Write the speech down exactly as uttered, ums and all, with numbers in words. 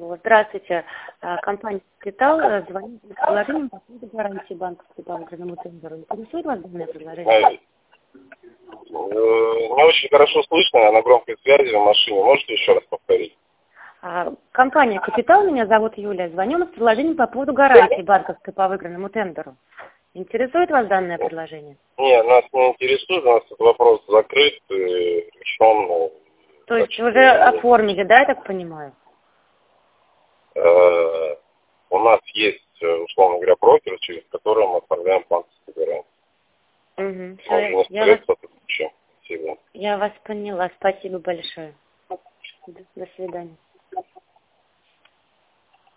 Алло, здравствуйте. А, Компания «Капитал» э, звонит с предложением по поводу гарантии банковской по выигранному тендеру. Интересует вас данное предложение? Э, Не очень хорошо слышно, я на громкой связи в машине. Можете еще раз повторить? А, Компания «Капитал», меня зовут Юлия, звоню с предложением по поводу гарантии банковской по выигранному тендеру. Интересует вас данное предложение? Нет, нас не интересует, у нас этот вопрос закрыт, э, решен. То есть вы уже оформили, да, я так понимаю? Э, У нас есть, э, условно говоря, брокер, через который мы оформляем банковскую гарантию. Угу. Можно не Я, вас, справиться от этого. Спасибо. я вас поняла. Спасибо большое. До, до свидания.